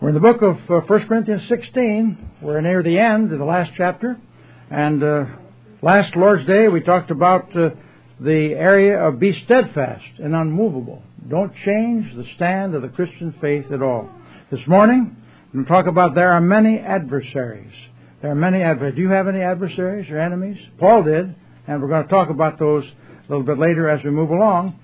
We're in the book of 1 Corinthians 16. We're near the end of the last chapter. And last Lord's Day we talked about the area of be steadfast and unmovable. Don't change the stand of the Christian faith at all. This morning we're going to talk about there are many adversaries. There are many adversaries. Do you have any adversaries or enemies? Paul did, and we're going to talk about those a little bit later as we move along.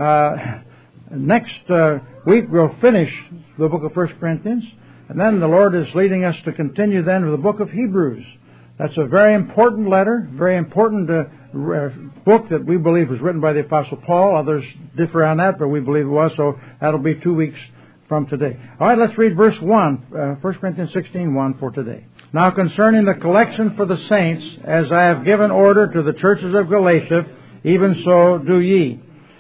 Next week we'll finish the book of 1 Corinthians, and then the Lord is leading us to continue then with the book of Hebrews. That's a very important letter, very important book that we believe was written by the Apostle Paul. Others differ on that, but we believe it was, so that'll be 2 weeks from today. All right, let's read verse 1, 1 Corinthians 16:1 for today. Now concerning the collection for the saints, as I have given order to the churches of Galatia, even so do ye.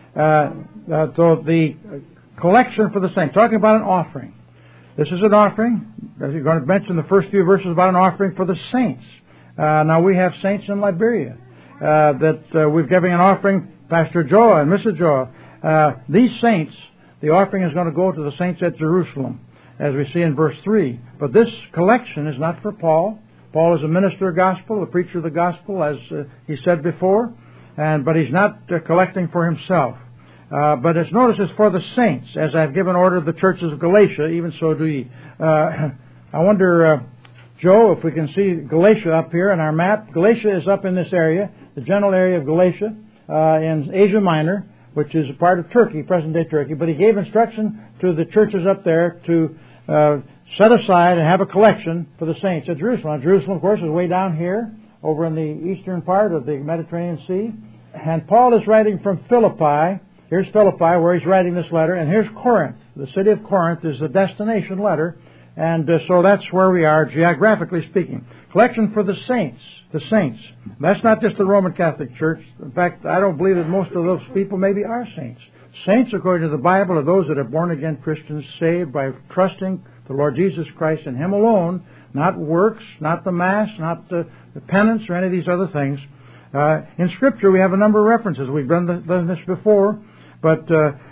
So the collection for the saints, talking about an offering. This is an offering, as you're going to mention the first few verses about an offering for the saints. Now we have saints in Liberia that we're giving an offering, Pastor Joa and Mrs. Joa. These saints, the offering is going to go to the saints at Jerusalem, as we see in verse 3. But this collection is not for Paul. Paul is a minister of gospel, a preacher of the gospel, as he said before, but he's not collecting for himself. But it's notice it's for the saints, as I've given order to the churches of Galatia, even so do ye. I wonder, Joe, if we can see Galatia up here on our map. Galatia is up in this area, the general area of Galatia, in Asia Minor, which is a part of Turkey, present-day Turkey. But he gave instruction to the churches up there to set aside and have a collection for the saints at Jerusalem. Now, Jerusalem, of course, is way down here, over in the eastern part of the Mediterranean Sea. And Paul is writing from Philippi. Here's Philippi, where he's writing this letter, and here's Corinth. The city of Corinth is the destination letter, and so that's where we are, geographically speaking. Collection for the saints, the saints. That's not just the Roman Catholic Church. In fact, I don't believe that most of those people maybe are saints. Saints, according to the Bible, are those that are born-again Christians, saved by trusting the Lord Jesus Christ and Him alone, not works, not the Mass, not the penance, or any of these other things. In Scripture, we have a number of references. We've done this before. But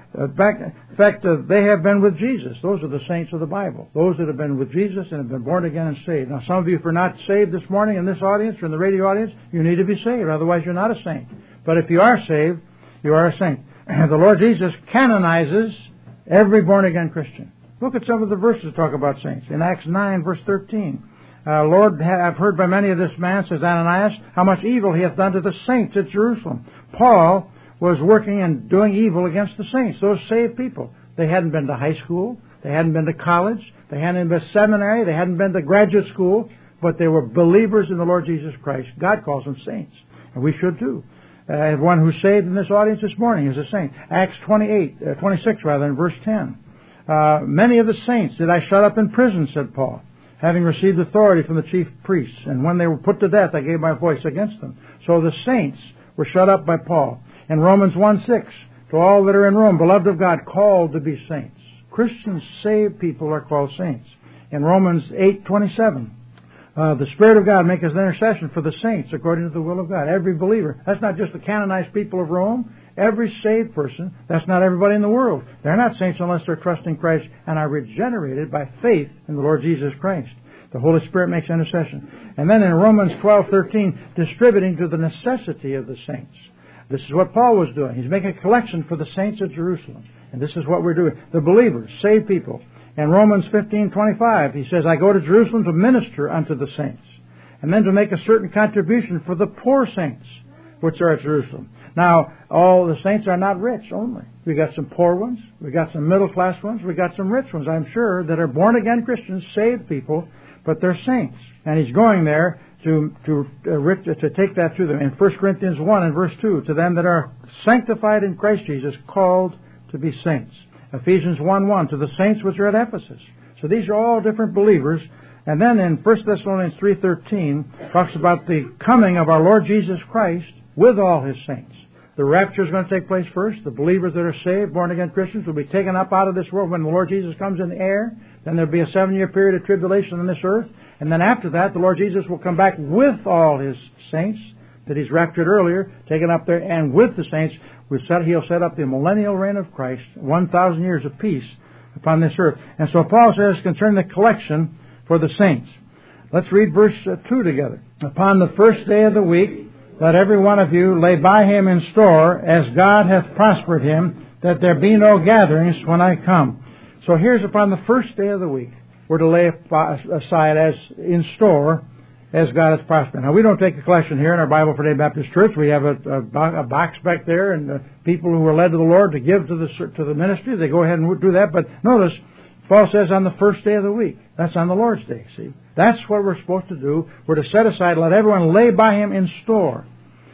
in fact, they have been with Jesus. Those are the saints of the Bible. Those that have been with Jesus and have been born again and saved. Now, some of you, if you're not saved this morning in this audience or in the radio audience, you need to be saved. Otherwise, you're not a saint. But if you are saved, you are a saint. The Lord Jesus canonizes every born again Christian. Look at some of the verses that talk about saints. In Acts 9, verse 13. Lord, I've heard by many of this man, says Ananias, how much evil he hath done to the saints at Jerusalem. Paul was working and doing evil against the saints, those saved people. They hadn't been to high school, they hadn't been to college, they hadn't been to seminary, they hadn't been to graduate school, but they were believers in the Lord Jesus Christ. God calls them saints, and we should too. One who's saved in this audience this morning is a saint. Acts 26, in verse 10. Many of the saints did I shut up in prison, said Paul, having received authority from the chief priests, and when they were put to death, I gave my voice against them. So the saints were shut up by Paul. In Romans 1:6, to all that are in Rome, beloved of God, called to be saints. Christians, saved people are called saints. In Romans 8:27, the Spirit of God maketh intercession for the saints according to the will of God. Every believer. That's not just the canonized people of Rome. Every saved person. That's not everybody in the world. They're not saints unless they're trusting Christ and are regenerated by faith in the Lord Jesus Christ. The Holy Spirit makes intercession. And then in Romans 12:13, distributing to the necessity of the saints. This is what Paul was doing. He's making a collection for the saints at Jerusalem. And this is what we're doing. The believers, saved people. In Romans 15:25, he says, I go to Jerusalem to minister unto the saints. And then to make a certain contribution for the poor saints, which are at Jerusalem. Now, all the saints are not rich only. We got some poor ones. We got some middle class ones. We got some rich ones, I'm sure, that are born again Christians, saved people, but they're saints. And he's going there to take that to them. In 1 Corinthians 1 and verse 2, to them that are sanctified in Christ Jesus, called to be saints. Ephesians 1:1, to the saints which are at Ephesus. So these are all different believers. And then in 1 Thessalonians 3:13, talks about the coming of our Lord Jesus Christ with all His saints. The rapture is going to take place first. The believers that are saved, born again Christians, will be taken up out of this world when the Lord Jesus comes in the air. Then there'll be a 7-year period of tribulation on this earth. And then after that, the Lord Jesus will come back with all His saints that He's raptured earlier, taken up there, and with the saints, He'll set up the millennial reign of Christ, 1,000 years of peace upon this earth. And so Paul says concerning the collection for the saints. Let's read verse 2 together. Upon the first day of the week, let every one of you lay by him in store, as God hath prospered him, that there be no gatherings when I come. So here's upon the first day of the week, we're to lay aside as in store, as God hath prospered. Now, we don't take a collection here in our Bible for Day Baptist Church. We have a box back there, and people who are led to the Lord to give to the ministry, they go ahead and do that. But notice, Paul says on the first day of the week. That's on the Lord's Day, see. That's what we're supposed to do. We're to set aside, let everyone lay by him in store,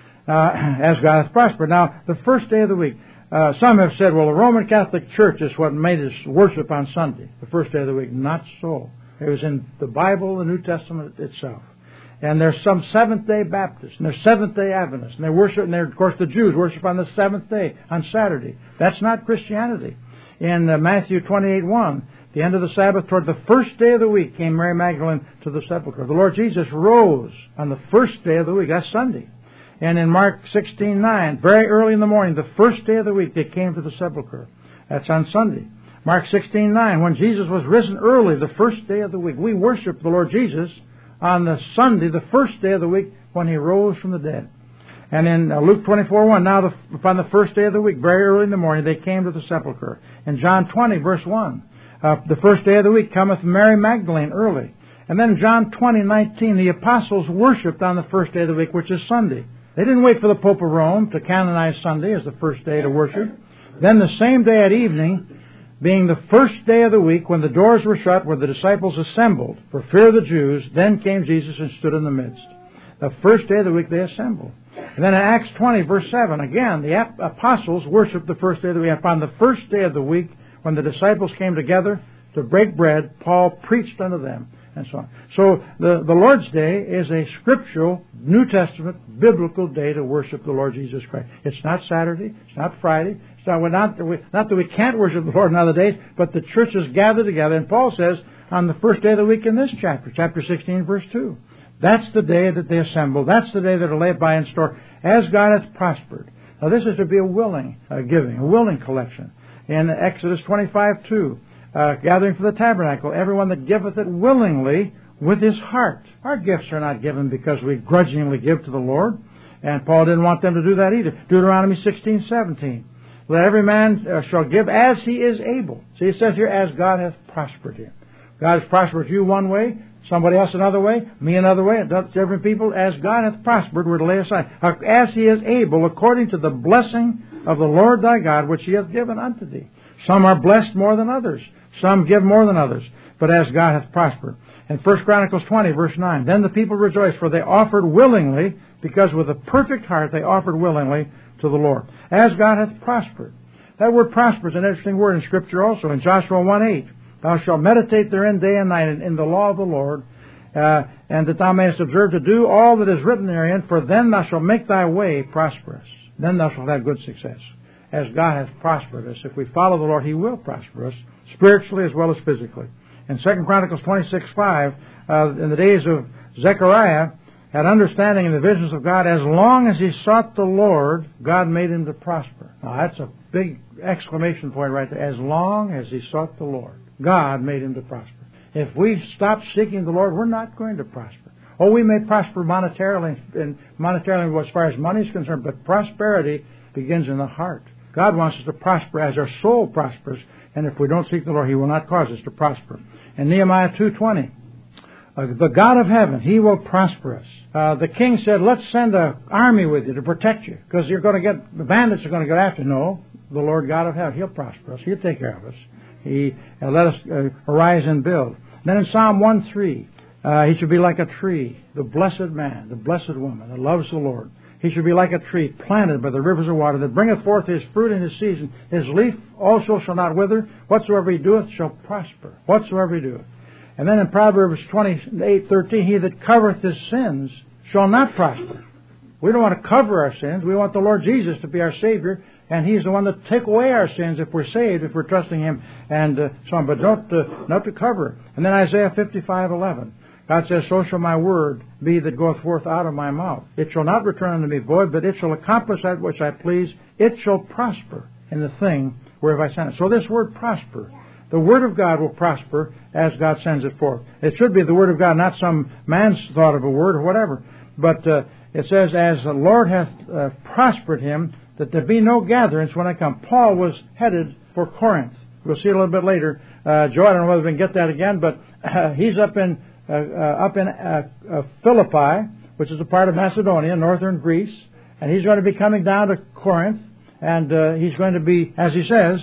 as God hath prospered. Now, the first day of the week. Some have said, well, the Roman Catholic Church is what made us worship on Sunday, the first day of the week. Not so. It was in the Bible, the New Testament itself. And there's some Seventh-day Baptists, and there's Seventh-day Adventists, and they worship, and of course the Jews worship on the seventh day, on Saturday. That's not Christianity. In Matthew 28:1, the end of the Sabbath, toward the first day of the week, came Mary Magdalene to the sepulchre. The Lord Jesus rose on the first day of the week. That's Sunday. And in Mark 16:9, very early in the morning, the first day of the week, they came to the sepulchre. That's on Sunday. Mark 16:9, when Jesus was risen early, the first day of the week. We worship the Lord Jesus on the Sunday, the first day of the week, when he rose from the dead. And in Luke 24:1, now upon the first day of the week, very early in the morning, they came to the sepulchre. In John 20, verse 1, the first day of the week cometh Mary Magdalene early. And then John 20:19, the apostles worshipped on the first day of the week, which is Sunday. They didn't wait for the Pope of Rome to canonize Sunday as the first day to worship. Then the same day at evening, being the first day of the week, when the doors were shut, where the disciples assembled for fear of the Jews, then came Jesus and stood in the midst. The first day of the week they assembled. And then in Acts 20, verse 7, again, the apostles worshiped the first day of the week. Upon the first day of the week, when the disciples came together to break bread, Paul preached unto them, and so on. So the Lord's Day is a scriptural, New Testament, biblical day to worship the Lord Jesus Christ. It's not Saturday. It's not Friday. It's not that we can't worship the Lord on other days, but the church is gathered together. And Paul says on the first day of the week in this chapter 16, verse 2. That's the day that they assemble. That's the day that are laid by in store, as God hath prospered. Now this is to be a willing giving, a willing collection. In Exodus 25:2, gathering for the tabernacle, everyone that giveth it willingly with his heart. Our gifts are not given because we grudgingly give to the Lord. And Paul didn't want them to do that either. Deuteronomy 16:17. Let every man shall give as he is able. See, it says here, as God hath prospered him. God has prospered you one way, somebody else another way, me another way, different people. As God hath prospered, we're to lay aside. As he is able, according to the blessing of the Lord thy God, which he hath given unto thee. Some are blessed more than others. Some give more than others. But as God hath prospered. In 1 Chronicles 20, verse 9, then the people rejoiced, for they offered willingly, because with a perfect heart they offered willingly to the Lord. As God hath prospered. That word prosper is an interesting word in Scripture also. In Joshua 1:8, thou shalt meditate therein day and night in the law of the Lord, and that thou mayest observe to do all that is written therein, for then thou shalt make thy way prosperous. Then thou shalt have good success. As God hath prospered us, if we follow the Lord, he will prosper us, spiritually as well as physically. In 2 Chronicles 26:5, in the days of Zechariah, had understanding in the visions of God, as long as he sought the Lord, God made him to prosper. Now that's a big exclamation point right there. As long as he sought the Lord, God made him to prosper. If we stop seeking the Lord, we're not going to prosper. Oh, we may prosper monetarily as far as money is concerned, but prosperity begins in the heart. God wants us to prosper as our soul prospers, and if we don't seek the Lord, he will not cause us to prosper. In Nehemiah 2:20, the God of heaven, he will prosper us. The king said, let's send an army with you to protect you, because the bandits are going to get after you. No, the Lord God of heaven, he'll prosper us. He'll take care of us. Let us arise and build. Then in Psalm 1:3, he should be like a tree, the blessed man, the blessed woman that loves the Lord. He should be like a tree planted by the rivers of water, that bringeth forth his fruit in his season. His leaf also shall not wither. Whatsoever he doeth shall prosper. Whatsoever he doeth. And then in Proverbs 28:13, he that covereth his sins shall not prosper. We don't want to cover our sins. We want the Lord Jesus to be our Savior, and he's the one that take away our sins if we're saved, if we're trusting him, and so on. But not to cover. And then Isaiah 55:11. God says, so shall my word be that goeth forth out of my mouth. It shall not return unto me void, but it shall accomplish that which I please. It shall prosper in the thing whereof I sent it. So this word prosper The Word of God will prosper as God sends it forth. It should be the Word of God, not some man's thought of a word or whatever. But it says, as the Lord hath prospered him, that there be no gatherings when I come. Paul was headed for Corinth. We'll see a little bit later. Joe, I don't know whether we can get that again, but he's up in Philippi, which is a part of Macedonia, northern Greece, and he's going to be coming down to Corinth, and he's going to be, as he says,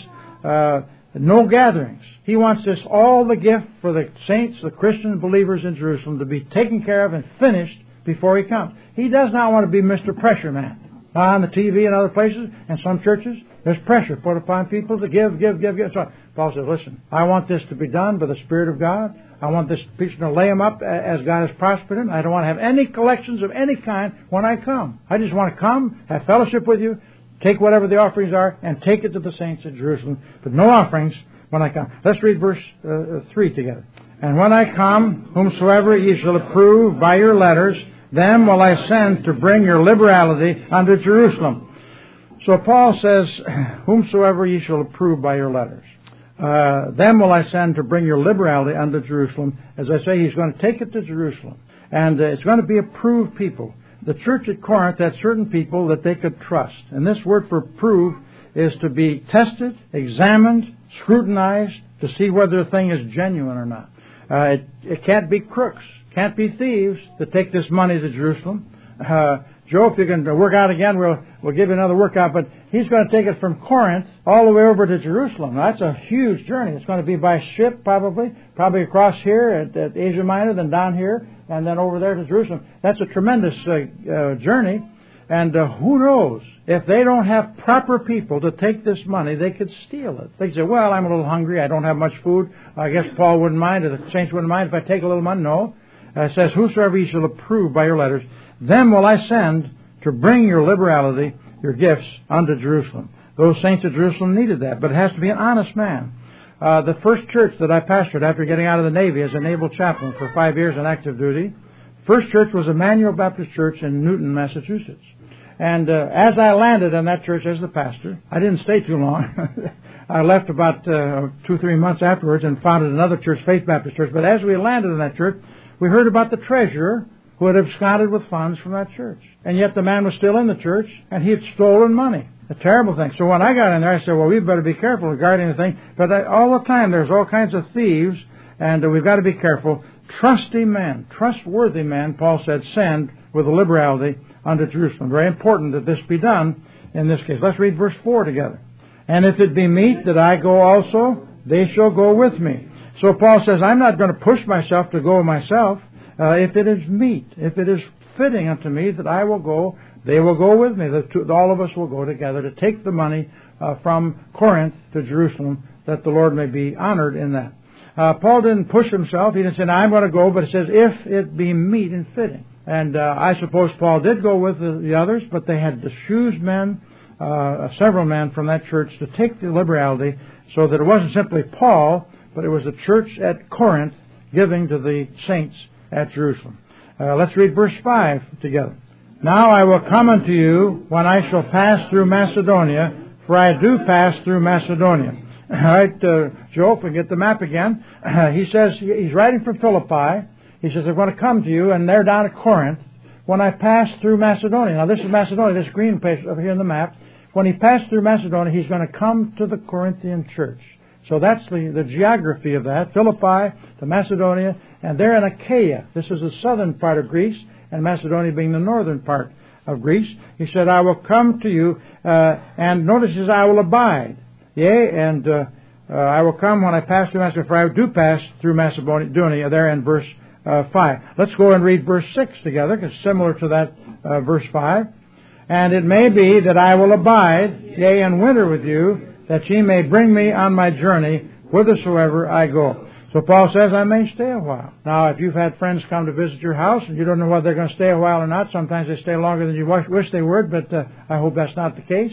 no gatherings. He wants this, all the gift for the saints, the Christian believers in Jerusalem, to be taken care of and finished before he comes. He does not want to be Mr. Pressure Man. On the TV and other places, and some churches, there's pressure put upon people to give. So Paul says, listen, I want this to be done by the Spirit of God. I want this preacher to lay him up as God has prospered him. I don't want to have any collections of any kind when I come. I just want to come, have fellowship with you, take whatever the offerings are, and take it to the saints in Jerusalem. But no offerings when I come. Let's read verse 3 together. And when I come, whomsoever ye shall approve by your letters, them will I send to bring your liberality unto Jerusalem. So Paul says, whomsoever ye shall approve by your letters. Them will I send to bring your liberality unto Jerusalem. As I say, he's going to take it to Jerusalem. And it's going to be approved people. The church at Corinth had certain people that they could trust. And this word for prove is to be tested, examined, scrutinized, to see whether a thing is genuine or not. It can't be crooks, can't be thieves that take this money to Jerusalem. Joe, if you can work out again, we'll give you another workout. But he's going to take it from Corinth all the way over to Jerusalem. Now, that's a huge journey. It's going to be by ship, probably across here at Asia Minor, then down here, and then over there to Jerusalem. That's a tremendous journey. And who knows? If they don't have proper people to take this money, they could steal it. They could say, well, I'm a little hungry. I don't have much food. I guess Paul wouldn't mind, or the saints wouldn't mind if I take a little money. No. It says, whosoever ye shall approve by your letters, them will I send to bring your liberality, your gifts, unto Jerusalem. Those saints of Jerusalem needed that, but it has to be an honest man. The first church that I pastored after getting out of the Navy as a naval chaplain for 5 years on active duty, first church was Emmanuel Baptist Church in Newton, Massachusetts. And as I landed in that church as the pastor, I didn't stay too long. I left about 2-3 months afterwards and founded another church, Faith Baptist Church. But as we landed in that church, we heard about the treasurer who had absconded with funds from that church. And yet the man was still in the church, and he had stolen money. A terrible thing. So when I got in there, I said, well, we better be careful regarding the thing. But all the time, there's all kinds of thieves, and we've got to be careful. Trusty men, trustworthy men, Paul said, send with liberality unto Jerusalem. Very important that this be done in this case. Let's read verse 4 together. And if it be meet that I go also, they shall go with me. So Paul says, I'm not going to push myself to go myself. If it is meet, if it is fitting unto me that I will go, they will go with me. All of us will go together to take the money from Corinth to Jerusalem, that the Lord may be honored in that. Paul didn't push himself. He didn't say, I'm going to go, but it says, if it be meet and fitting. And I suppose Paul did go with the others, but they had to choose men, several men from that church to take the liberality, so that it wasn't simply Paul, but it was the church at Corinth giving to the saints at Jerusalem. Let's read verse 5 together. Now I will come unto you when I shall pass through Macedonia, for I do pass through Macedonia. All right, Joe, if we get the map again. He says, he's writing from Philippi. He says, I'm going to come to you, and they're down at Corinth, when I pass through Macedonia. Now, this is Macedonia, this green place over here in the map. When he passed through Macedonia, he's going to come to the Corinthian church. So that's the geography of that. Philippi to Macedonia, and they're in Achaia. This is the southern part of Greece, and Macedonia being the northern part of Greece. He said, I will come to you, and notice he says, I will abide. Yea, and I will come when I pass through Macedonia, for I do pass through Macedonia, there in verse 5. Let's go and read verse 6 together, because it's similar to that verse 5. And it may be that I will abide, yea, and winter with you, that ye may bring me on my journey whithersoever I go. So Paul says, I may stay a while. Now, if you've had friends come to visit your house, and you don't know whether they're going to stay a while or not, sometimes they stay longer than you wish they would, but I hope that's not the case.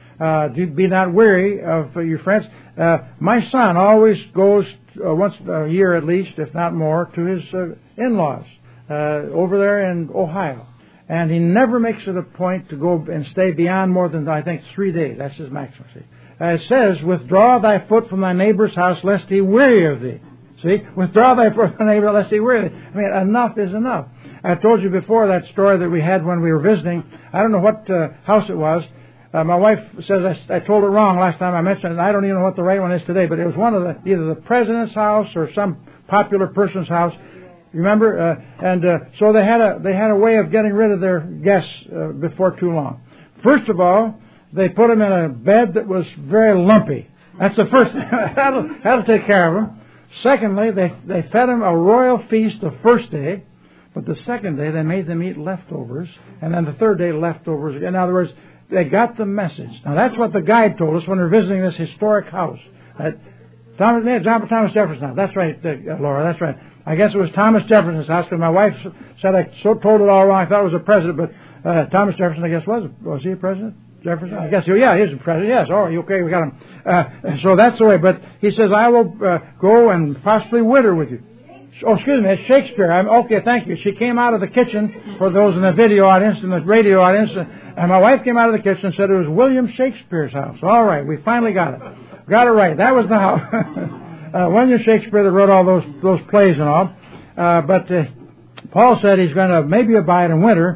Be not weary of your friends. My son always goes once a year at least, if not more, to his in-laws over there in Ohio. And he never makes it a point to go and stay beyond more than, I think, 3 days. That's his maximum. it says, withdraw thy foot from thy neighbor's house, lest he weary of thee. See? Withdraw thy foot from thy neighbor, lest he weary of thee. I mean, enough is enough. I told you before that story that we had when we were visiting. I don't know what house it was. My wife says I told it wrong last time I mentioned it, and I don't even know what the right one is today, but it was one of either the president's house or some popular person's house. Remember? So they had a way of getting rid of their guests before too long. First of all, they put them in a bed that was very lumpy. That's the first thing. That'll take care of them. Secondly, they fed them a royal feast the first day, but the second day they made them eat leftovers, and then the third day leftovers again. In other words, they got the message. Now that's what the guide told us when we were visiting this historic house. Thomas Jefferson's house. That's right, Laura. That's right. I guess it was Thomas Jefferson's house, because my wife said I told it all wrong. I thought it was a president, but Thomas Jefferson, I guess, was he a president? Jefferson? I guess, yeah, he's a president. Yes, all right, okay, we got him. So that's the way. But he says, I will go and possibly winter with you. Oh, excuse me, it's Shakespeare. Okay, thank you. She came out of the kitchen, for those in the video audience and the radio audience, and my wife came out of the kitchen and said it was William Shakespeare's house. All right, we finally got it. Got it right. That was the house. William Shakespeare that wrote all those plays and all. But Paul said he's going to maybe abide in winter,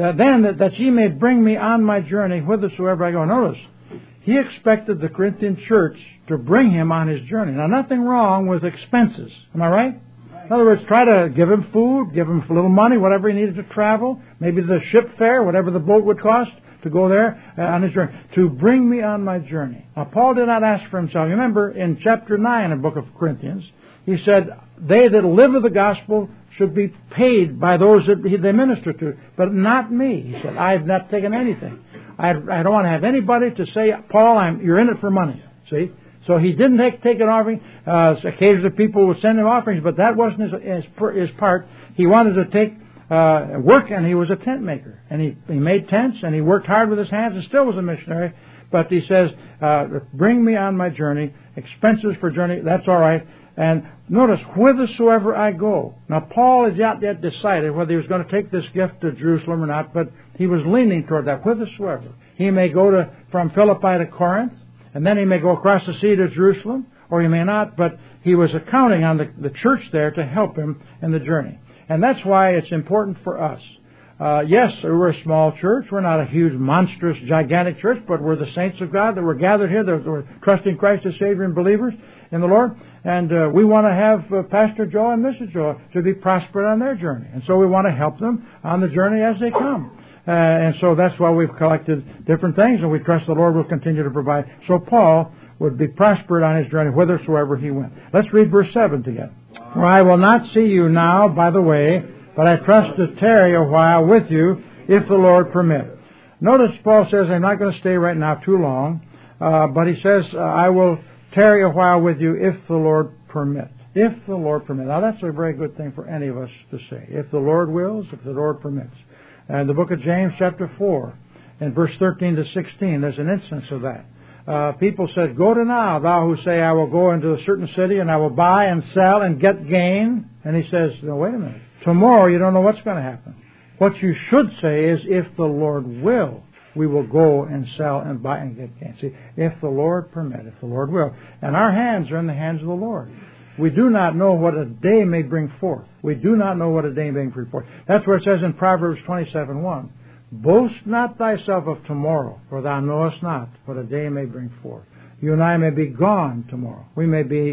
that ye may bring me on my journey whithersoever I go. Notice, he expected the Corinthian church to bring him on his journey. Now, nothing wrong with expenses. Am I right? In other words, try to give him food, give him a little money, whatever he needed to travel, maybe the ship fare, whatever the boat would cost to go there on his journey, to bring me on my journey. Now, Paul did not ask for himself. Remember, in chapter 9 of the book of Corinthians, he said, they that live with the gospel should be paid by those that they minister to, but not me. He said, I have not taken anything. I don't want to have anybody to say, Paul, you're in it for money. See? So he didn't take an offering. Occasionally people would send him offerings, but that wasn't his part. He wanted to take work, and he was a tent maker. And he made tents, and he worked hard with his hands, and still was a missionary. But he says, bring me on my journey, expenses for journey, that's all right. And notice, whithersoever I go. Now, Paul had not yet decided whether he was going to take this gift to Jerusalem or not, but he was leaning toward that, whithersoever. He may go from Philippi to Corinth, and then he may go across the sea to Jerusalem, or he may not, but he was counting on the church there to help him in the journey. And that's why it's important for us. Yes, we're a small church. We're not a huge, monstrous, gigantic church, but we're the saints of God that were gathered here, that were trusting Christ as Savior and believers in the Lord. And we want to have Pastor Joe and Mrs. Joe to be prospered on their journey. And so we want to help them on the journey as they come. And so that's why we've collected different things, and we trust the Lord will continue to provide. So Paul would be prospered on his journey whithersoever he went. Let's read verse 7 together. For I will not see you now by the way, but I trust to tarry a while with you, if the Lord permit. Notice Paul says, I'm not going to stay right now too long, but he says, I will tarry a while with you, if the Lord permit. If the Lord permit. Now that's a very good thing for any of us to say. If the Lord wills, if the Lord permits. And the book of James chapter 4, in verse 13 to 16, there's an instance of that. People said, go to now, thou who say, I will go into a certain city, and I will buy and sell and get gain. And he says, no, wait a minute. Tomorrow you don't know what's going to happen. What you should say is, if the Lord will, we will go and sell and buy and get gain. See, if the Lord permit, if the Lord will. And our hands are in the hands of the Lord. We do not know what a day may bring forth. We do not know what a day may bring forth. That's where it says in Proverbs 27:1, boast not thyself of tomorrow, for thou knowest not what a day may bring forth. You and I may be gone tomorrow. We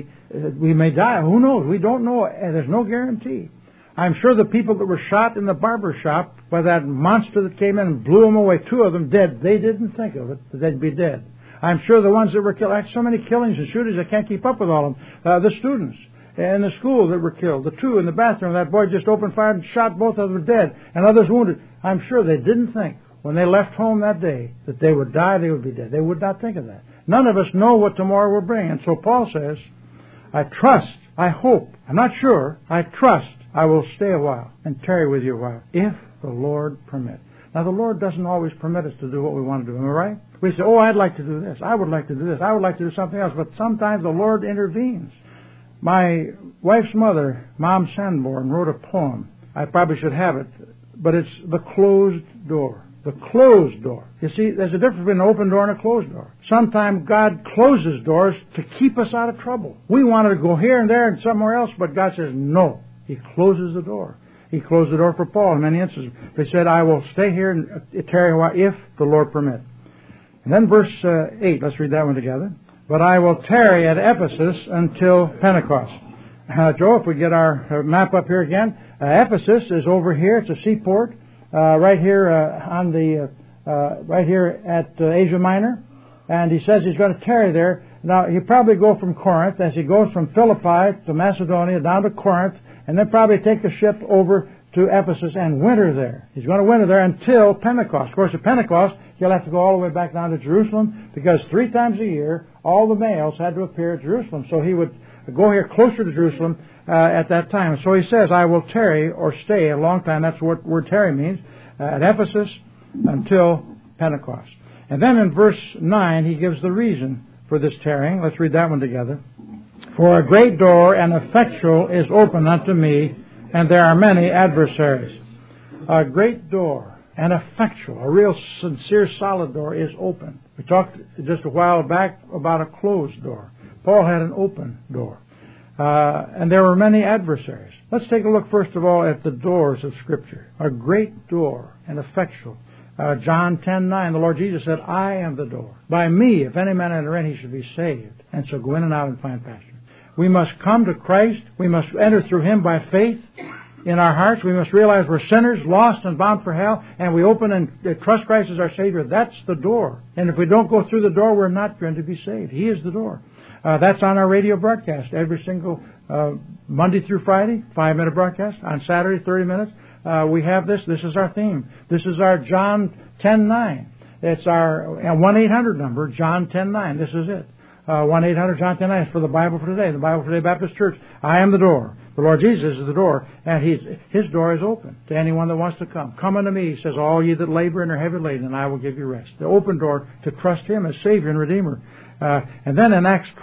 may die. Who knows? We don't know. And there's no guarantee. I'm sure the people that were shot in the barber shop by that monster that came in and blew them away, 2 of them dead, they didn't think of it, that they'd be dead. I'm sure the ones that were killed, I had so many killings and shootings, I can't keep up with all of them. The students in the school that were killed, the 2 in the bathroom, that boy just opened fire and shot both of them dead, and others wounded. I'm sure they didn't think, when they left home that day, that they would die, they would be dead. They would not think of that. None of us know what tomorrow will bring. And so Paul says, I trust, I hope, I'm not sure, I trust I will stay a while and tarry with you a while, if the Lord permit. Now, the Lord doesn't always permit us to do what we want to do. Am I right? We say, oh, I'd like to do this. I would like to do this. I would like to do something else. But sometimes the Lord intervenes. My wife's mother, Mom Sanborn, wrote a poem. I probably should have it. But it's The Closed Door. the closed door. You see, there's a difference between an open door and a closed door. Sometimes God closes doors to keep us out of trouble. We wanted to go here and there and somewhere else, but God says no. He closes the door. He closed the door for Paul in many instances. He said, I will stay here and tarry a while if the Lord permit. And then verse 8, let's read that one together. But I will tarry at Ephesus until Pentecost. Joe, if we get our map up here again, Ephesus is over here. It's a seaport right here right here at Asia Minor. And he says he's going to tarry there. Now, he'll probably go from Corinth as he goes from Philippi to Macedonia down to Corinth, and then probably take the ship over to Ephesus and winter there. He's going to winter there until Pentecost. Of course, at Pentecost, he'll have to go all the way back down to Jerusalem because 3 times a year, all the males had to appear at Jerusalem. So he would go here closer to Jerusalem at that time. So he says, I will tarry or stay a long time. That's what word tarry means. At Ephesus until Pentecost. And then in verse 9, he gives the reason for this tarrying. Let's read that one together. For a great door and effectual is open unto me, and there are many adversaries. A great door and effectual, a real sincere, solid door is open. We talked just a while back about a closed door. Paul had an open door. And there were many adversaries. Let's take a look first of all at the doors of Scripture. A great door and effectual. John 10:9, the Lord Jesus said, I am the door. By me, if any man enter in, he should be saved, and shall go in and out and find pasture. We must come to Christ. We must enter through Him by faith in our hearts. We must realize we're sinners, lost and bound for hell, and we open and trust Christ as our Savior. That's the door. And if we don't go through the door, we're not going to be saved. He is the door. That's on our radio broadcast every single Monday through Friday, 5-minute broadcast. On Saturday, 30 minutes. We have this. This is our theme. This is our John 10:9. It's our 1-800 number, John 10:9. This is it. 1-800 John 10:9 is for the Bible for Today. The Bible for Today Baptist Church. I am the door. The Lord Jesus is the door, and His door is open to anyone that wants to come. Come unto me, He says, all ye that labor and are heavy laden, and I will give you rest. The open door to trust Him as Savior and Redeemer. And then in Acts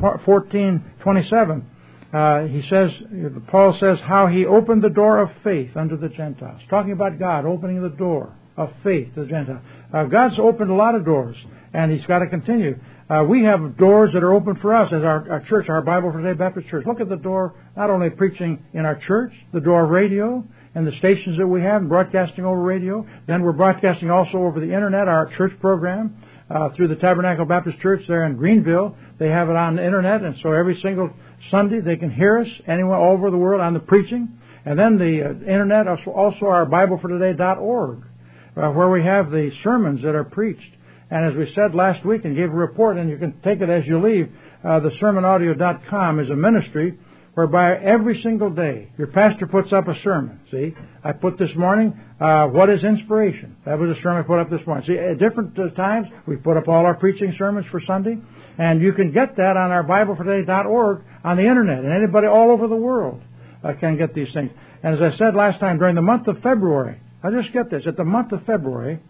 14:27, he says, Paul says, how he opened the door of faith unto the Gentiles. Talking about God opening the door of faith to the Gentiles. God's opened a lot of doors, and He's got to continue. We have doors that are open for us as our church, our Bible for Today Baptist Church. Look at the door, not only preaching in our church, the door of radio, and the stations that we have, broadcasting over radio. Then we're broadcasting also over the Internet, our church program, through the Tabernacle Baptist Church there in Greenville. They have it on the Internet, and so every single Sunday they can hear us anywhere all over the world on the preaching. And then the Internet, also our BibleForToday.org, where we have the sermons that are preached. And as we said last week and gave a report, and you can take it as you leave, the sermonaudio.com is a ministry whereby every single day your pastor puts up a sermon. See, I put this morning, what is inspiration? That was a sermon I put up this morning. See, at different times we put up all our preaching sermons for Sunday, and you can get that on our BibleForToday.org on the Internet, and anybody all over the world can get these things. And as I said last time, during the month of February, now just get this, at the month of February,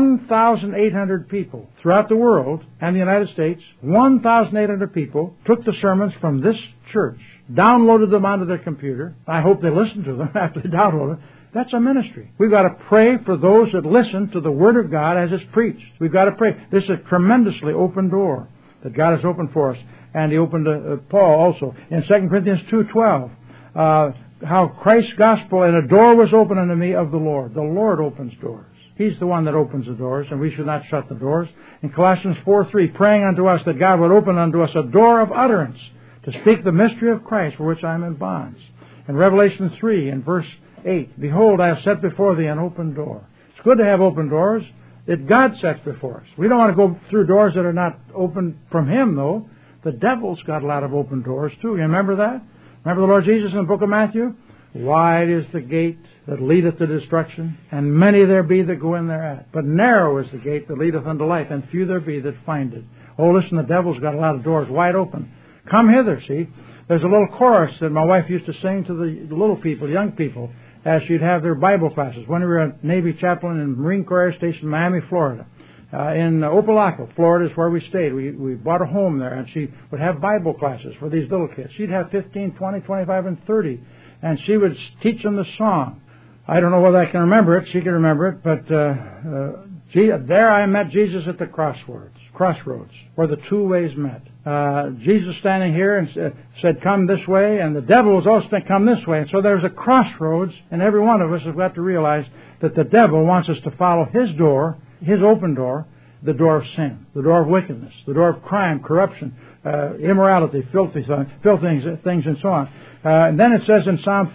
1,800 people throughout the world and the United States, 1,800 people took the sermons from this church, downloaded them onto their computer. I hope they listened to them after they downloaded them. That's a ministry. We've got to pray for those that listen to the Word of God as it's preached. We've got to pray. This is a tremendously open door that God has opened for us. And He opened to Paul also. In 2 Corinthians 2:12, how Christ's gospel and a door was opened unto me of the Lord. The Lord opens doors. He's the one that opens the doors, and we should not shut the doors. In Colossians 4:3, praying unto us that God would open unto us a door of utterance to speak the mystery of Christ, for which I am in bonds. In Revelation 3, in verse 8, behold, I have set before thee an open door. It's good to have open doors that God sets before us. We don't want to go through doors that are not open from Him, though. The devil's got a lot of open doors, too. You remember that? Remember the Lord Jesus in the book of Matthew? Wide is the gate that leadeth to destruction, and many there be that go in thereat. But narrow is the gate that leadeth unto life, and few there be that find it. Oh, listen, the devil's got a lot of doors wide open. Come hither, see. There's a little chorus that my wife used to sing to the little people, young people, as she'd have their Bible classes. When we were a Navy chaplain in Marine Corps Air Station, Miami, Florida. In Opelika, Florida is where we stayed. We bought a home there, and she would have Bible classes for these little kids. She'd have 15, 20, 25, and 30, and she would teach them the song. I don't know whether I can remember it. She can remember it, but There I met Jesus at the crossroads, where the two ways met. Jesus standing here and said, come this way, and the devil was also saying, come this way. And so there's a crossroads, and every one of us has got to realize that the devil wants us to follow his door, his open door, the door of sin, the door of wickedness, the door of crime, corruption, immorality, filthy things, and so on. And then it says in Psalm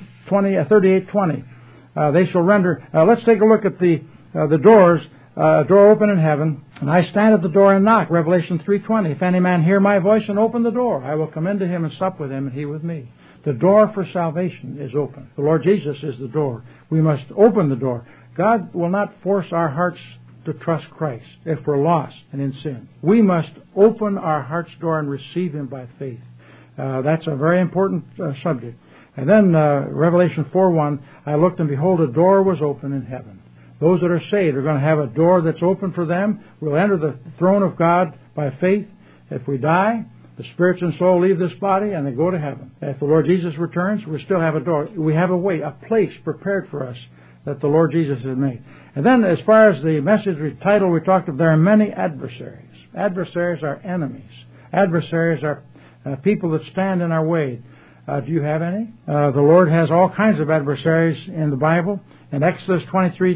38:20, they shall render. Let's take a look at the doors. Door open in heaven, and I stand at the door and knock. Revelation 3:20. If any man hear my voice and open the door, I will come into him and sup with him, and he with me. The door for salvation is open. The Lord Jesus is the door. We must open the door. God will not force our hearts to trust Christ if we're lost and in sin. We must open our heart's door and receive Him by faith. That's a very important subject. And then Revelation 4:1, I looked and behold, a door was open in heaven. Those that are saved are going to have a door that's open for them. We'll enter the throne of God by faith. If we die, the spirits and soul leave this body and they go to heaven. If the Lord Jesus returns, we still have a door. We have a way, a place prepared for us that the Lord Jesus has made. And then as far as the message title we talked of, there are many adversaries. Adversaries are enemies. Adversaries are people that stand in our way. Do you have any? The Lord has all kinds of adversaries in the Bible. In Exodus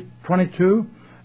23:22,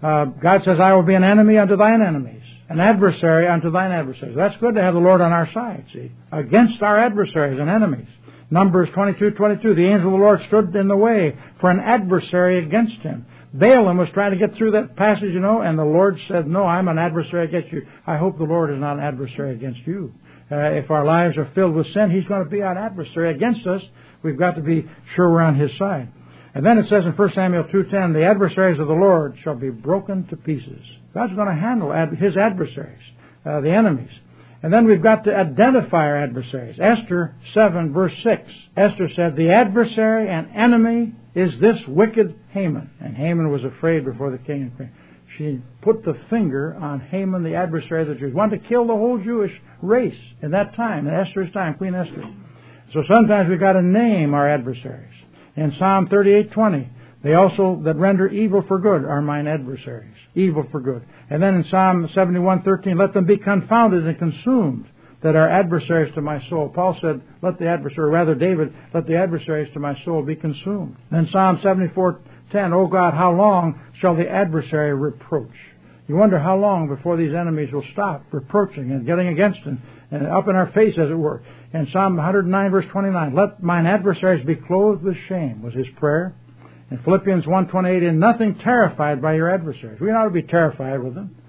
God says, I will be an enemy unto thine enemies, an adversary unto thine adversaries. That's good to have the Lord on our side, see, against our adversaries and enemies. Numbers 22:22, the angel of the Lord stood in the way for an adversary against him. Balaam was trying to get through that passage, and the Lord said, no, I'm an adversary against you. I hope the Lord is not an adversary against you. If our lives are filled with sin, He's going to be an adversary against us. We've got to be sure we're on His side. And then it says in 1 Samuel 2:10, the adversaries of the Lord shall be broken to pieces. God's going to handle His adversaries, the enemies. And then we've got to identify our adversaries. Esther 7, verse 6. Esther said, the adversary and enemy is this wicked Haman. And Haman was afraid before the king and queen. She put the finger on Haman, the adversary of the Jews. Wanted to kill the whole Jewish race in that time, in Esther's time, Queen Esther. So sometimes we've got to name our adversaries. In Psalm 38:20, they also that render evil for good are mine adversaries. Evil for good. And then in Psalm 71:13, let them be confounded and consumed that are adversaries to my soul. Paul said, David, let the adversaries to my soul be consumed. Then Psalm 74:10, O God, how long shall the adversary reproach? You wonder how long before these enemies will stop reproaching and getting against and up in our face, as it were. And Psalm 109, verse 29, let mine adversaries be clothed with shame, was his prayer. In Philippians 1:28, in nothing terrified by your adversaries. We ought to be terrified with them.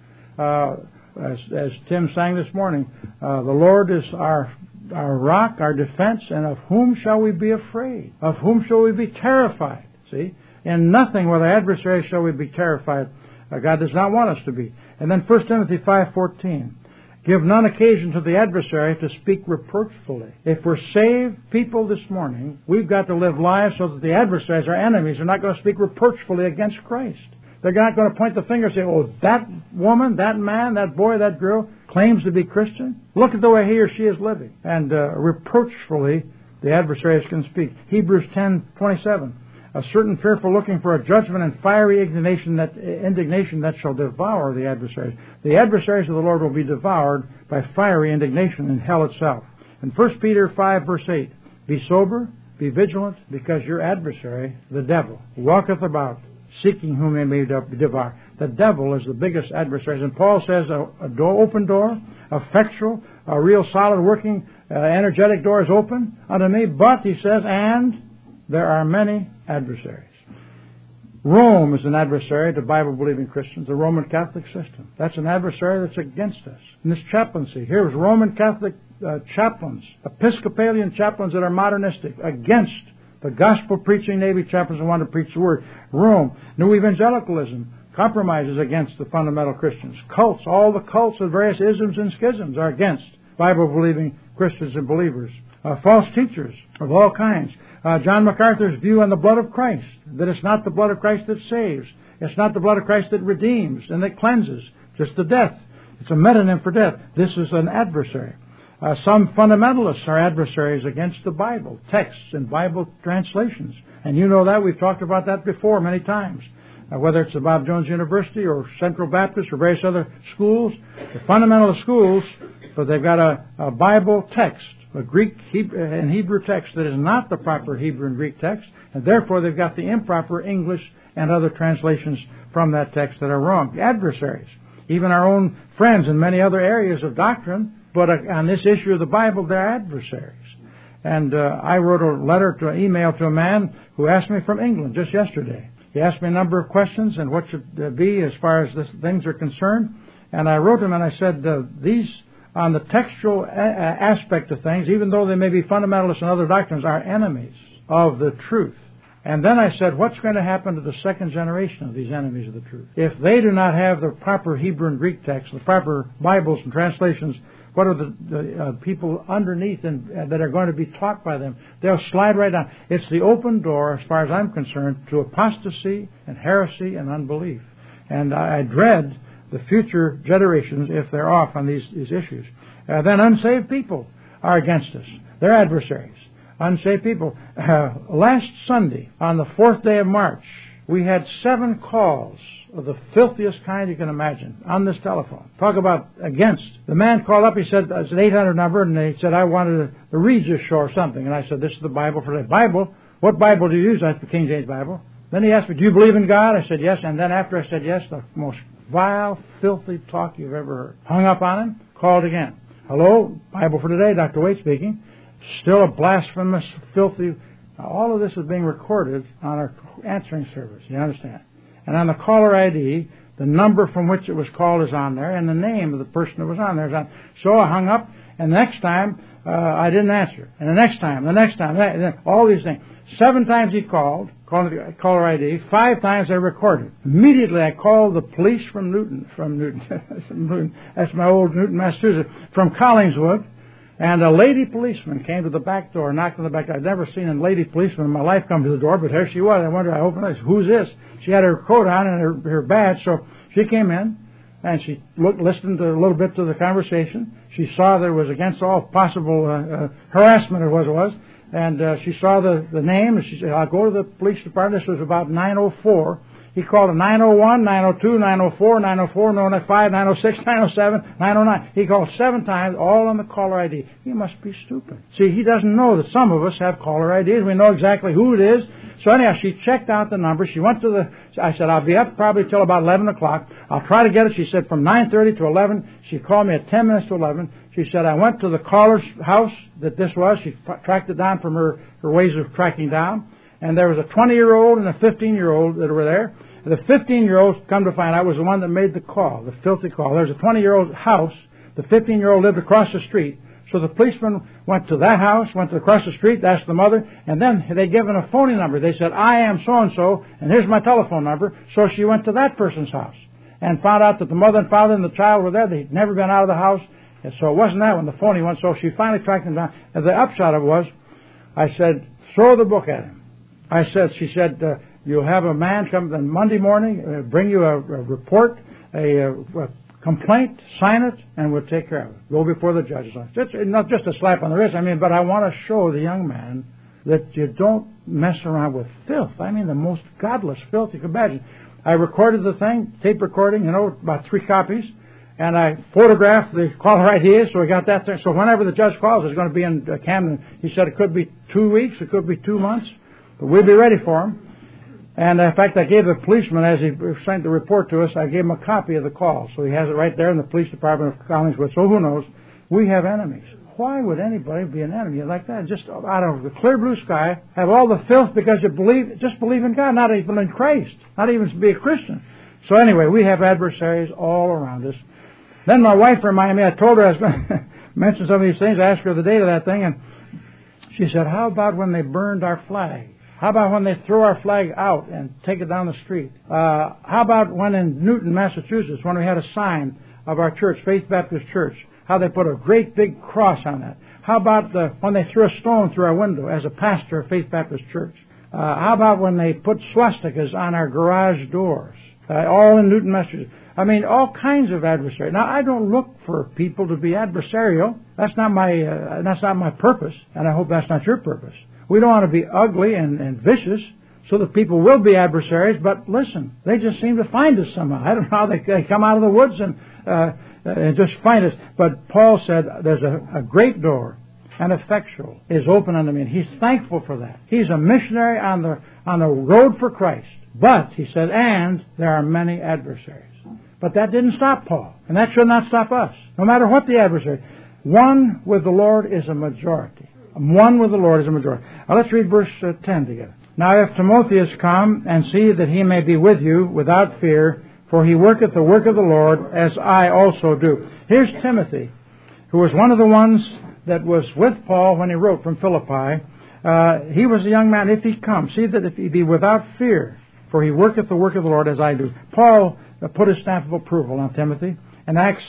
As Tim sang this morning, the Lord is our rock, our defense, and of whom shall we be afraid? Of whom shall we be terrified? See? In nothing with our adversaries shall we be terrified. God does not want us to be. And then 1 Timothy 5:14, give none occasion to the adversary to speak reproachfully. If we're saved people this morning, we've got to live lives so that the adversaries, our enemies, are not going to speak reproachfully against Christ. They're not going to point the finger and say, oh, that woman, that man, that boy, that girl claims to be Christian. Look at the way he or she is living. And reproachfully, the adversaries can speak. Hebrews 10:27, a certain fearful looking for a judgment and fiery indignation that shall devour the adversaries. The adversaries of the Lord will be devoured by fiery indignation in hell itself. In 1 Peter 5, verse 8, be sober, be vigilant, because your adversary, the devil, walketh about, seeking whom they may devour. The devil is the biggest adversary. And Paul says a open door, effectual, a real solid working, energetic door is open unto me. But, he says, and there are many adversaries. Rome is an adversary to Bible-believing Christians, the Roman Catholic system. That's an adversary that's against us. And this chaplaincy, here's Roman Catholic chaplains, Episcopalian chaplains that are modernistic, against the gospel-preaching Navy chaplains who want to preach the Word. Rome, New Evangelicalism, compromises against the fundamental Christians. Cults, all the cults of various isms and schisms are against Bible-believing Christians and believers. False teachers of all kinds. John MacArthur's view on the blood of Christ, that it's not the blood of Christ that saves. It's not the blood of Christ that redeems and that cleanses, just the death. It's a metonym for death. This is an adversary. Some fundamentalists are adversaries against the Bible, texts and Bible translations. And you know that. We've talked about that before many times. whether it's the Bob Jones University or Central Baptist or various other schools. They're fundamental schools, but they've got a Bible text, a Greek and Hebrew text that is not the proper Hebrew and Greek text, and therefore they've got the improper English and other translations from that text that are wrong. Adversaries. Even our own friends in many other areas of doctrine, but on this issue of the Bible, they're adversaries. And I wrote an email to a man who asked me from England just yesterday. He asked me a number of questions and what should be as far as things are concerned. And I wrote him and I said, these, on the textual aspect of things, even though they may be fundamentalists and other doctrines, are enemies of the truth. And then I said, what's going to happen to the second generation of these enemies of the truth? If they do not have the proper Hebrew and Greek text, the proper Bibles and translations, what are the people underneath that are going to be taught by them? They'll slide right down. It's the open door, as far as I'm concerned, to apostasy and heresy and unbelief. And I dread the future generations if they're off on these issues. Then unsaved people are against us. They're adversaries. Unsaved people. Last Sunday, on the 4th day of March, we had 7 calls of the filthiest kind you can imagine on this telephone. Talk about against. The man called up, he said, it's an 800 number, and he said, I wanted a Regis show or something. And I said, this is the Bible for the Bible. What Bible do you use? That's the King James Bible. Then he asked me, do you believe in God? I said, yes. And then after I said yes, the most vile, filthy talk you've ever heard. Hung up on him, called again. Hello, Bible for today, Dr. Waite speaking. Still a blasphemous, filthy. All of this is being recorded on our answering service, you understand? And on the caller ID, the number from which it was called is on there, and the name of the person that was on there is on. So I hung up, and the next time, I didn't answer. And the next time, all these things. 7 times he called the caller ID. 5 times I recorded. Immediately I called the police from Newton. That's my old Newton, Massachusetts. From Collingswood. And a lady policeman came to the back door, knocked on the back door. I'd never seen a lady policeman in my life come to the door, but there she was. I opened it. I said, who's this? She had her coat on and her badge, so she came in, and she listened a little bit to the conversation. She saw that it was against all possible harassment, it was. And she saw the name, and she said, I'll go to the police department. This was about 9:04. He called a 901, 902, 904, 904, 905, 906, 907, 909. He called 7 times, all on the caller ID. He must be stupid. See, he doesn't know that some of us have caller IDs. We know exactly who it is. So anyhow, she checked out the number. She went to I said, I'll be up probably till about 11 o'clock. I'll try to get it. She said from 9:30 to 11. She called me at 10 minutes to 11. She said, I went to the caller's house that this was. She tracked it down from her ways of tracking down. And there was a 20-year-old and a 15-year-old that were there. The 15-year-old, come to find out, was the one that made the call, the filthy call. There was a 20-year-old house. The 15-year-old lived across the street. So the policeman went to that house, went across the street, asked the mother, and then they'd given a phony number. They said, I am so-and-so, and here's my telephone number. So she went to that person's house and found out that the mother and father and the child were there. They'd never been out of the house. And so it wasn't that one, the phony one. So she finally tracked him down. And the upshot of it was, I said, throw the book at him. She said, you'll have a man come on Monday morning, bring you a report, a complaint, sign it, and we'll take care of it. Go before the judge's office. It's not just a slap on the wrist, but I want to show the young man that you don't mess around with filth. I mean, the most godless filth you can imagine. I recorded the thing, tape recording, about 3 copies, and I photographed the caller ID, so we got that there. So whenever the judge calls, it's going to be in Camden. He said it could be 2 weeks, it could be 2 months, but we'll be ready for him. And in fact, I gave the policeman, as he sent the report to us, I gave him a copy of the call. So he has it right there in the police department of Collingswood. So who knows? We have enemies. Why would anybody be an enemy like that? Just out of the clear blue sky, have all the filth because you just believe in God, not even in Christ, not even to be a Christian. So anyway, we have adversaries all around us. Then my wife reminded me, I told her I was going to mention some of these things. I asked her the date of that thing, and she said, how about when they burned our flag? How about when they throw our flag out and take it down the street? How about when in Newton, Massachusetts, when we had a sign of our church, Faith Baptist Church, how they put a great big cross on that? How about when they threw a stone through our window as a pastor of Faith Baptist Church? How about when they put swastikas on our garage doors? All in Newton, Massachusetts. I mean, all kinds of adversaries. Now, I don't look for people to be adversarial. That's not my purpose, and I hope that's not your purpose. We don't want to be ugly and vicious, so that people will be adversaries, but listen, they just seem to find us somehow. I don't know how they come out of the woods and just find us. But Paul said there's a great door, and effectual is open unto me, and he's thankful for that. He's a missionary on the road for Christ. But, he said, and there are many adversaries. But that didn't stop Paul, and that should not stop us, no matter what the adversary. One with the Lord is a majority. One with the Lord is a majority. Now let's read verse 10 together. Now if Timotheus come, and see that he may be with you without fear, for he worketh the work of the Lord, as I also do. Here's Timothy, who was one of the ones that was with Paul when he wrote from Philippi. He was a young man. If he come, see that if he be without fear, for he worketh the work of the Lord, as I do. Paul put his stamp of approval on Timothy. In Acts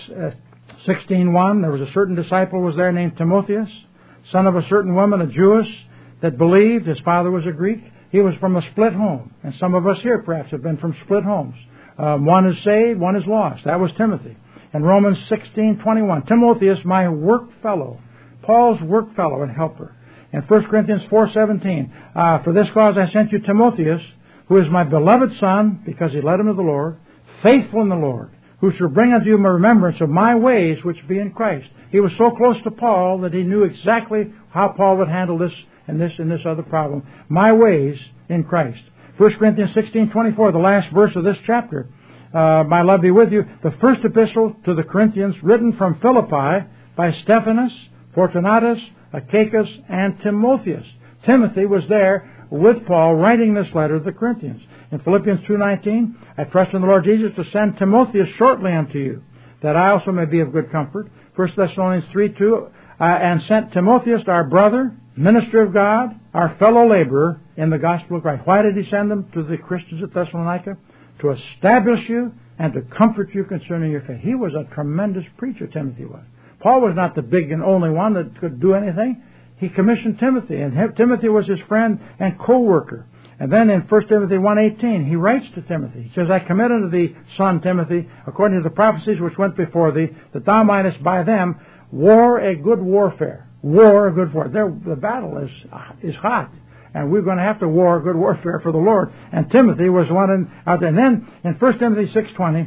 16:1, there was a certain disciple was there named Timotheus, son of a certain woman, a Jewess, that believed. His father was a Greek. He was from a split home. And some of us here perhaps have been from split homes. One is saved, one is lost. That was Timothy. In Romans 16:21, Timotheus, my work fellow, Paul's work fellow and helper. In 1 Corinthians 4:17, for this cause I sent you Timotheus, who is my beloved son, because he led him to the Lord, faithful in the Lord, who shall bring unto you my remembrance of my ways which be in Christ. He was so close to Paul that he knew exactly how Paul would handle this and this other problem. My ways in Christ. 1 Corinthians 16:24, the last verse of this chapter. My love be with you. The first epistle to the Corinthians, written from Philippi by Stephanas, Fortunatus, Achaicus, and Timotheus. Timothy was there with Paul writing this letter to the Corinthians. In Philippians 2:19, I trust in the Lord Jesus to send Timotheus shortly unto you, that I also may be of good comfort. 1 Thessalonians 3:2, and sent Timotheus, our brother, minister of God, our fellow laborer in the gospel of Christ. Why did he send them to the Christians at Thessalonica? To establish you and to comfort you concerning your faith. He was a tremendous preacher, Timothy was. Paul was not the big and only one that could do anything. He commissioned Timothy, and Timothy was his friend and co-worker. And then in 1 Timothy 1:18, he writes to Timothy. He says, I commit unto thee, son Timothy, according to the prophecies which went before thee, that thou mightest by them war a good warfare. War a good warfare. The battle is hot, and we're going to have to war a good warfare for the Lord. And Timothy was one out there. And then in 1 Timothy 6:20,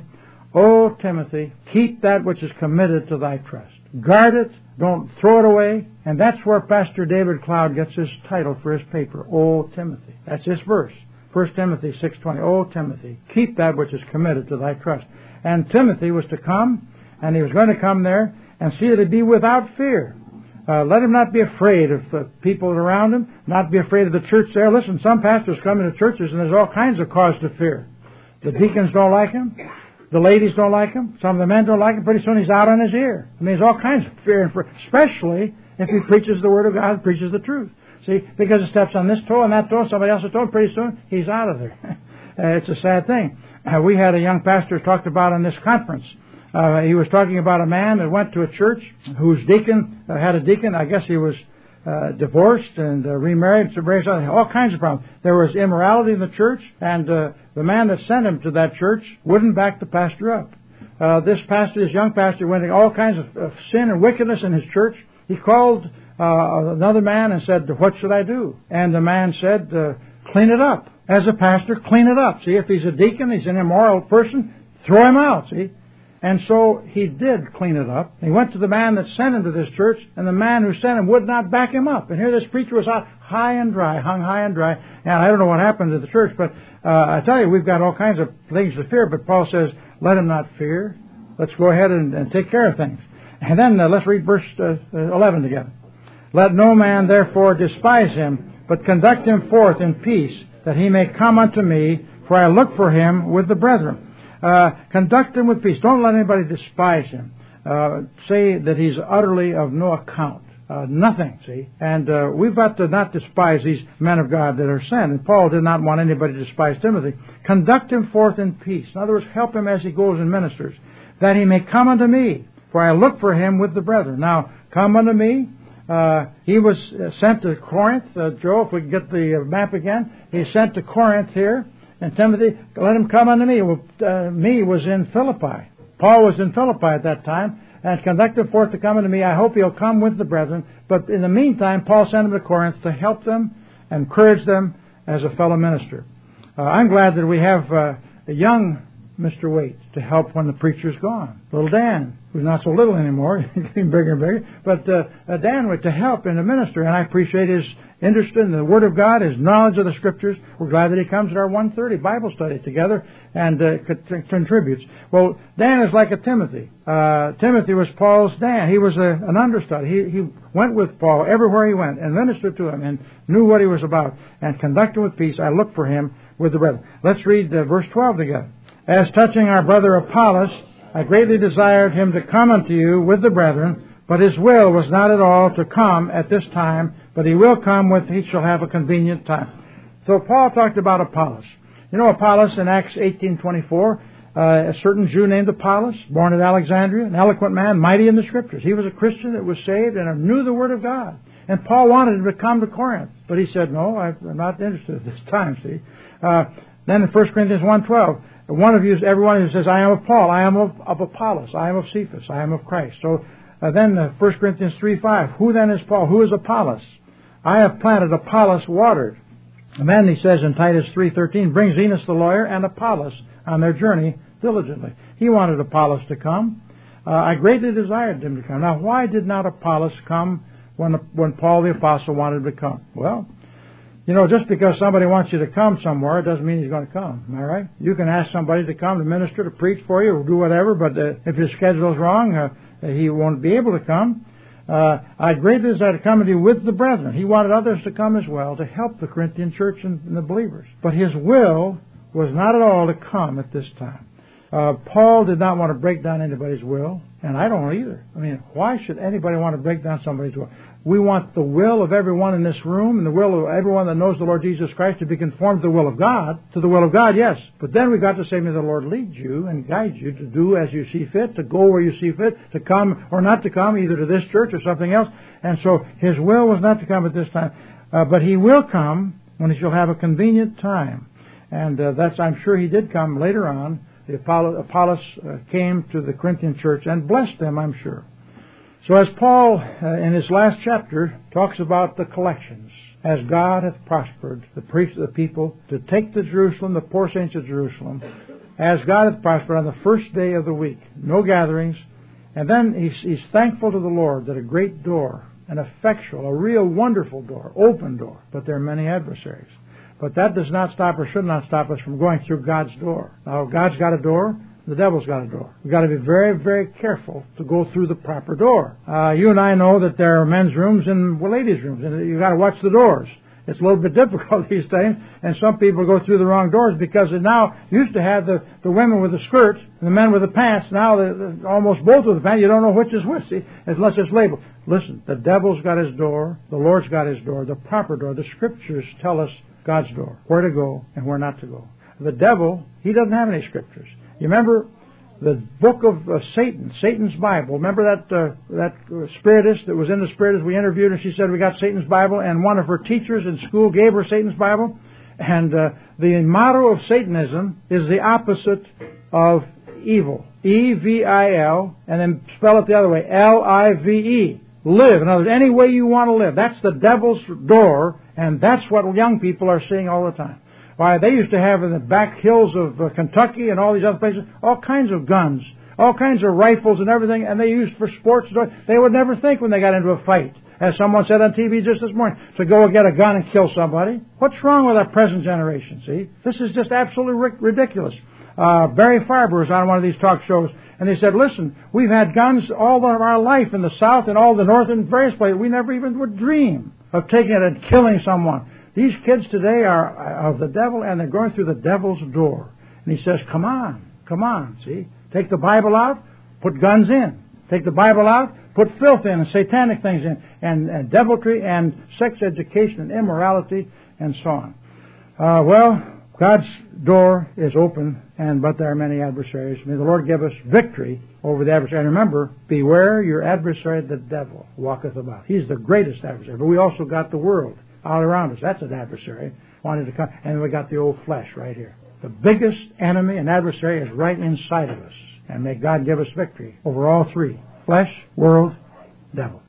O Timothy, keep that which is committed to thy trust. Guard it. Don't throw it away. And that's where Pastor David Cloud gets his title for his paper, O Timothy. That's his verse. 1 Timothy 6:20, O Timothy, keep that which is committed to thy trust. And Timothy was to come, and he was going to come there and see that he be without fear. Let him not be afraid of the people around him, not be afraid of the church there. Listen, some pastors come into churches and there's all kinds of cause to fear. The deacons don't like him. The ladies don't like him. Some of the men don't like him. Pretty soon he's out on his ear. I mean, there's all kinds of fear, especially if he preaches the Word of God, preaches the truth. See, because he steps on this toe and that toe, somebody else's toe, pretty soon he's out of there. It's a sad thing. We had a young pastor talked about in this conference. He was talking about a man that went to a church whose deacon had a deacon. I guess he was divorced and remarried, so all kinds of problems. There was immorality in the church, and the man that sent him to that church wouldn't back the pastor up. This young pastor, went into all kinds of sin and wickedness in his church. He called another man and said, what should I do? And the man said, clean it up. As a pastor, clean it up. See, if he's a deacon, he's an immoral person, throw him out, see? And so he did clean it up. He went to the man that sent him to this church, and the man who sent him would not back him up. And here this preacher was out high and dry, hung high and dry. And I don't know what happened to the church, but I tell you, we've got all kinds of things to fear. But Paul says, let him not fear. Let's go ahead and take care of things. And then let's read verse 11 together. Let no man therefore despise him, but conduct him forth in peace, that he may come unto me, for I look for him with the brethren. Conduct him with peace. Don't let anybody despise him. Say that he's utterly of no account. Nothing, see? And we've got to not despise these men of God that are sent. And Paul did not want anybody to despise Timothy. Conduct him forth in peace. In other words, help him as he goes and ministers, that he may come unto me, for I look for him with the brethren. Now, come unto me. He was sent to Corinth. Joe, if we can get the map again. He's sent to Corinth here. And Timothy, let him come unto me. Me was in Philippi. Paul was in Philippi at that time. And conduct him forth to come unto me. I hope he'll come with the brethren. But in the meantime, Paul sent him to Corinth to help them, encourage them, as a fellow minister. I'm glad that we have a young Mr. Waite to help when the preacher's gone. Little Dan, who's not so little anymore, getting bigger and bigger, but Dan Waite to help in the minister, and I appreciate his interest in the Word of God, his knowledge of the Scriptures. We're glad that he comes at our 1:30 Bible study together and contributes. Well, Dan is like a Timothy. Timothy was Paul's Dan. He was an understudy. He went with Paul everywhere he went and ministered to him and knew what he was about and conducted with peace. I look for him with the brethren. Let's read verse 12 together. As touching our brother Apollos, I greatly desired him to come unto you with the brethren, but his will was not at all to come at this time, but he will come when he shall have a convenient time. So Paul talked about Apollos. You know Apollos in Acts 18:24, a certain Jew named Apollos, born at Alexandria, an eloquent man, mighty in the Scriptures. He was a Christian that was saved and knew the Word of God. And Paul wanted him to come to Corinth, but he said, no, I'm not interested at this time, see. Then in 1 Corinthians 1:12, one of you, everyone who says, I am of Paul, I am of Apollos, I am of Cephas, I am of Christ. So then 1 Corinthians 3:5, who then is Paul? Who is Apollos? I have planted, Apollos watered. And then he says in Titus 3:13, bring Zenas the lawyer and Apollos on their journey diligently. He wanted Apollos to come. I greatly desired him to come. Now, why did not Apollos come when Paul the Apostle wanted him to come? Well, you know, just because somebody wants you to come somewhere doesn't mean he's going to come. Am I right? You can ask somebody to come to minister, to preach for you, or do whatever, but if his schedule is wrong, he won't be able to come. I greatly desire to come to you with the brethren. He wanted others to come as well to help the Corinthian church and the believers. But his will was not at all to come at this time. Paul did not want to break down anybody's will, and I don't either. I mean, why should anybody want to break down somebody's will? We want the will of everyone in this room and the will of everyone that knows the Lord Jesus Christ to be conformed to the will of God. To the will of God, yes. But then we've got to say, may the Lord lead you and guide you to do as you see fit, to go where you see fit, to come or not to come, either to this church or something else. And so his will was not to come at this time. But he will come when he shall have a convenient time. And I'm sure he did come later on. Apollos came to the Corinthian church and blessed them, I'm sure. So as Paul, in his last chapter, talks about the collections, as God hath prospered the people to take to Jerusalem, the poor saints of Jerusalem, as God hath prospered on the first day of the week, no gatherings, and then he's thankful to the Lord that a great door, an effectual, a real wonderful door, open door, but there are many adversaries. But that does not stop or should not stop us from going through God's door. Now, God's got a door. The devil's got a door. We've got to be very, very careful to go through the proper door. You and I know that there are men's rooms and ladies' rooms, and you've got to watch the doors. It's a little bit difficult these days, and some people go through the wrong doors because they now used to have the women with the skirts and the men with the pants. Now they're almost both with the pants. You don't know which is which, see, unless it's labeled. Listen, the devil's got his door. The Lord's got his door, the proper door. The Scriptures tell us God's door, where to go and where not to go. The devil, he doesn't have any Scriptures. You remember the book of Satan, Satan's Bible. Remember that spiritist that was in the Spiritist we interviewed, and she said we got Satan's Bible, and one of her teachers in school gave her Satan's Bible. And the motto of Satanism is the opposite of evil. E-V-I-L, and then spell it the other way, L-I-V-E. Live. In other words, any way you want to live. That's the devil's door, and that's what young people are seeing all the time. Why, they used to have in the back hills of Kentucky and all these other places all kinds of guns, all kinds of rifles and everything, and they used for sports. They would never think when they got into a fight, as someone said on TV just this morning, to go and get a gun and kill somebody. What's wrong with our present generation, see? This is just absolutely ridiculous. Barry Farber was on one of these talk shows, and they said, listen, we've had guns all of our life in the South and all the North and various places. We never even would dream of taking it and killing someone. These kids today are of the devil, and they're going through the devil's door. And he says, come on, see? Take the Bible out, put guns in. Take the Bible out, put filth in and satanic things in, and deviltry and sex education and immorality and so on. Well, God's door is open, but there are many adversaries. May the Lord give us victory over the adversary. And remember, beware your adversary, the devil, walketh about. He's the greatest adversary. But we also got the world all around us. That's an adversary wanted to come. And we got the old flesh right here. The biggest enemy and adversary is right inside of us. And may God give us victory over all three: flesh, world, devil.